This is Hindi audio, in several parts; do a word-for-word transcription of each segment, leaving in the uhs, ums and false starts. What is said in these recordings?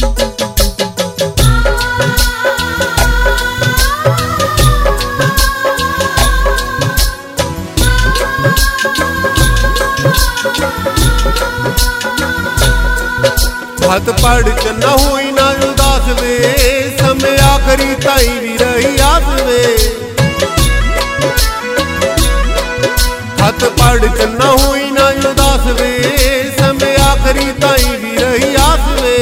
हथ पड़ च न हुई ना उदास वे, समय आखरी ताई भी रही आस वे। हथ पड़ च न हुई ना उदास वे, समय आखरी ताई भी रही आस वे।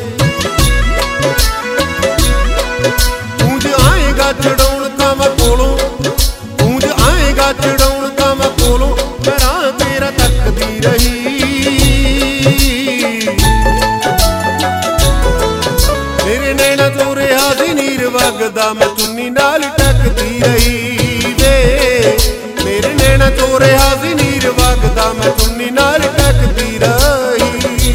पूंज आएगा चढ़ाउण का मैं कोलों, पूंज आएगा चढ़ाउण का मैं कोलों, मेरा तेरा तकदी रही। मेरे नैना तोरे हाथी नीर वगदा मैं चुन्नी नाल टकदी रही वे। मेरे नैना तोरे हाथी नीर वगदा मैं चुन्नी नाल टकदी रही।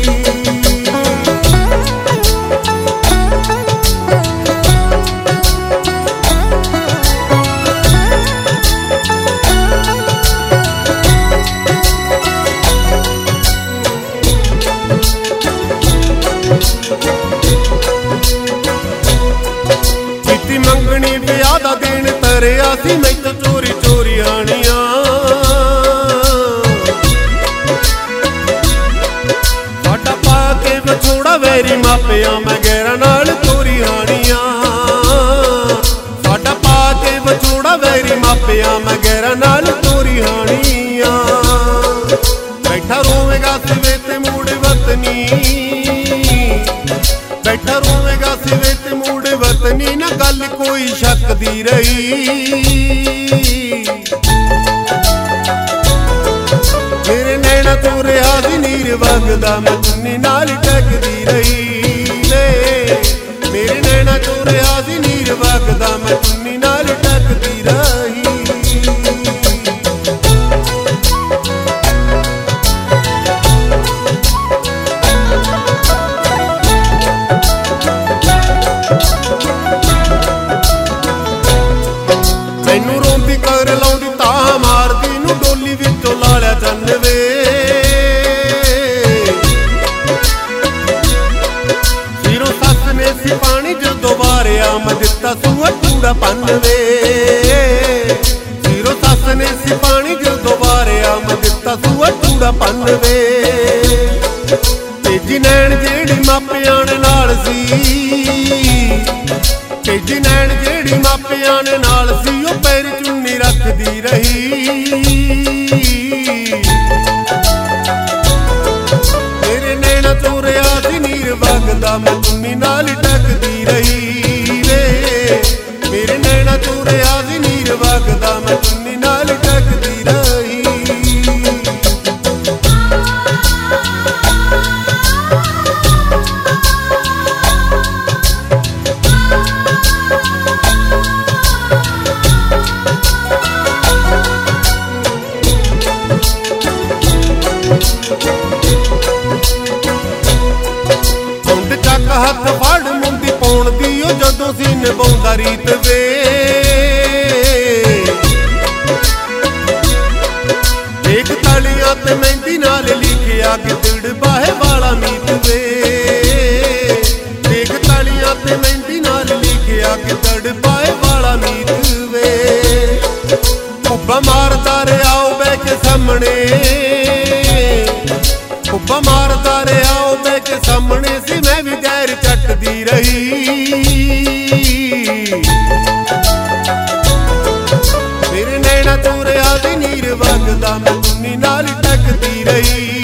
मंगनी ब्याह दा दिन तरिया सी मैं तो चोरी चोरी आनिया। साडा पा के बछोड़ा वैरी मापिया मैं गैरा नाल चोरी आनिया। साडा पा के बछोड़ा वैरी मापिया मैं गैरा नाल चोरी आनिया। बैठा रोवेगा सिवे ते मूड वतनी, बैठा रोवेगा सिवे ते मूड वतनी, ना गल कोई शक दी रही। मेरे नैना तोरे हाथी नीर वगदा मैं चुन्नी नाल टकदी रही वे। मेरे नैना तोरे हाथी नीर वगदा मैं चुन्नी नाल टकदी रही। मैनू रोंदी कर लाउंदी तां मारदी नू डोली विचों लालिया चन्न वे। सिरों सस ने सी पानी जदों वारिया मैं दिता सूआ चूड़ा पन वे। सिरों सस ने सी पानी जदों वारिया मैं दिता सूआ चूड़ा पन वे। तेजी नैन जेड़ी मापियां ने नाल सी, तेजी नैन जेड़ी मापियां ने नाल सी, ओ पैर चुन्नी रखदी रही। मेरे नैना तोरे हाथी नीर वगदा मैं चुन्नी नाल टकदी रही वे। मेरे नैना तोरे हाथी नीर वगदा मैं चुन्नी नाल टकदी रही। हथ फड़ मुंदी पाउण दी ओ जदों सी निभाउंदा रीत वे। देख तालियां ते मेहंदी नाल लिखिया गिदड़ बाहे वाला मीत वे। देख तालियां ते मेहंदी नाल लिखिया गिदड़ बाहे वाला मीत वे। उब्बा मारदा रहा ओ बैठ के सामने, उब्बा मारदा रहा ओ बैठ के सामने सी, मैं भी गैर चटदी रही। मेरे नैना तोरे हाथी नीर वगदा मैं चुन्नी नाल टकदी रही।